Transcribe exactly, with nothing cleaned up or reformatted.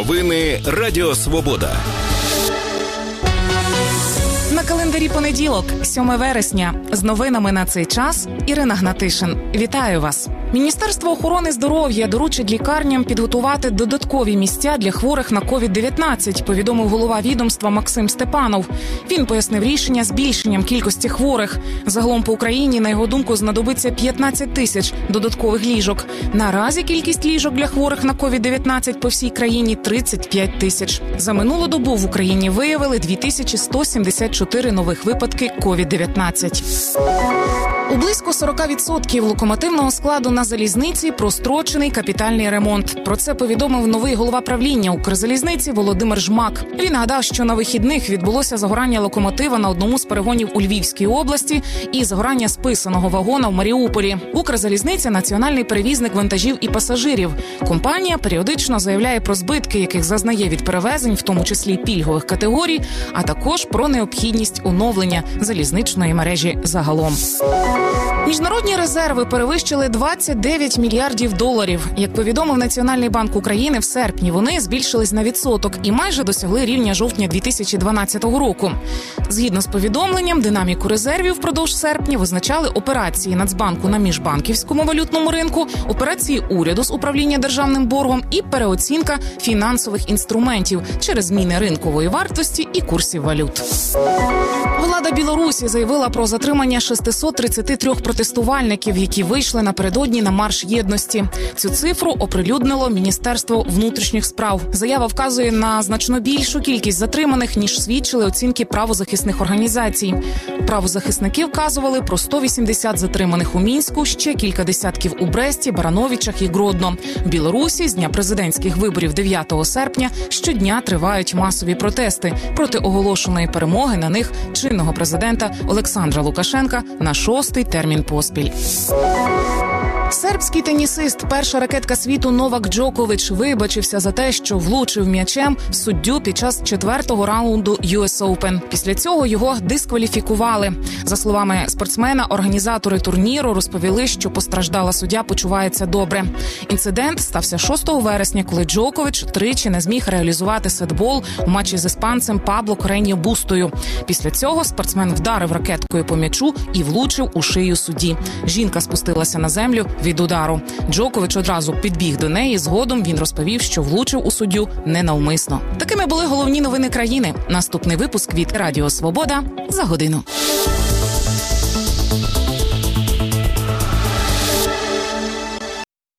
Новини Радіо Свобода. На календарі понеділок, сьоме вересня. З новинами на цей час Ірина Гнатишин. Вітаю вас. Міністерство охорони здоров'я доручить лікарням підготувати додаткові місця для хворих на ковід дев'ятнадцять, повідомив голова відомства Максим Степанов. Він пояснив рішення збільшенням кількості хворих. Загалом по Україні, на його думку, знадобиться п'ятнадцять тисяч додаткових ліжок. Наразі кількість ліжок для хворих на ковід дев'ятнадцять по всій країні – тридцять п'ять тисяч. За минулу добу в Україні виявили дві тисячі сто сімдесят чотири нових випадки ковід дев'ятнадцять. У близько сорок відсотків локомотивного складу на залізниці прострочений капітальний ремонт. Про це повідомив новий голова правління Укрзалізниці Володимир Жмак. Він нагадав, що на вихідних відбулося загорання локомотива на одному з перегонів у Львівській області і загорання списаного вагона в Маріуполі. Укрзалізниця – національний перевізник вантажів і пасажирів. Компанія періодично заявляє про збитки, яких зазнає від перевезень, в тому числі пільгових категорій, а також про необхідність оновлення залізничної мережі загалом. Міжнародні резерви перевищили двадцять дев'ять мільярдів доларів. Як повідомив Національний банк України, в серпні вони збільшились на відсоток і майже досягли рівня жовтня дві тисячі дванадцятого року. Згідно з повідомленням, динаміку резервів впродовж серпня визначали операції Нацбанку на міжбанківському валютному ринку, операції уряду з управління державним боргом і переоцінка фінансових інструментів через зміни ринкової вартості і курсів валют. Влада Білорусі заявила про затримання шестисот тридцяти трьох протестувальників, які вийшли напередодні на марш єдності. Цю цифру оприлюднило Міністерство внутрішніх справ. Заява вказує на значно більшу кількість затриманих, ніж свідчили оцінки правозахисних організацій. Правозахисники вказували про сто вісімдесят затриманих у Мінську, ще кілька десятків у Бресті, Барановичах і Гродно. В Білорусі з дня президентських виборів дев'ятого серпня щодня тривають масові протести проти оголошеної перемоги на них чинного президента Олександра Лукашенка на шостий термін поспіль. Сербський тенісист, перша ракетка світу Новак Джокович, вибачився за те, що влучив м'ячем суддю під час четвертого раунду ю ес Open. Після цього його дискваліфікували. За словами спортсмена, організатори турніру розповіли, що постраждала суддя почувається добре. Інцидент стався шостого вересня, коли Джокович тричі не зміг реалізувати сетбол у матчі з іспанцем Пабло Кареньо Бустою. Після цього спортсмен вдарив ракеткою по м'ячу і влучив у шию судді. Жінка спустилася на землю від удару. Джокович одразу підбіг до неї. Згодом він розповів, що влучив у суддю ненавмисно. Такими були головні новини країни. Наступний випуск від Радіо Свобода за годину.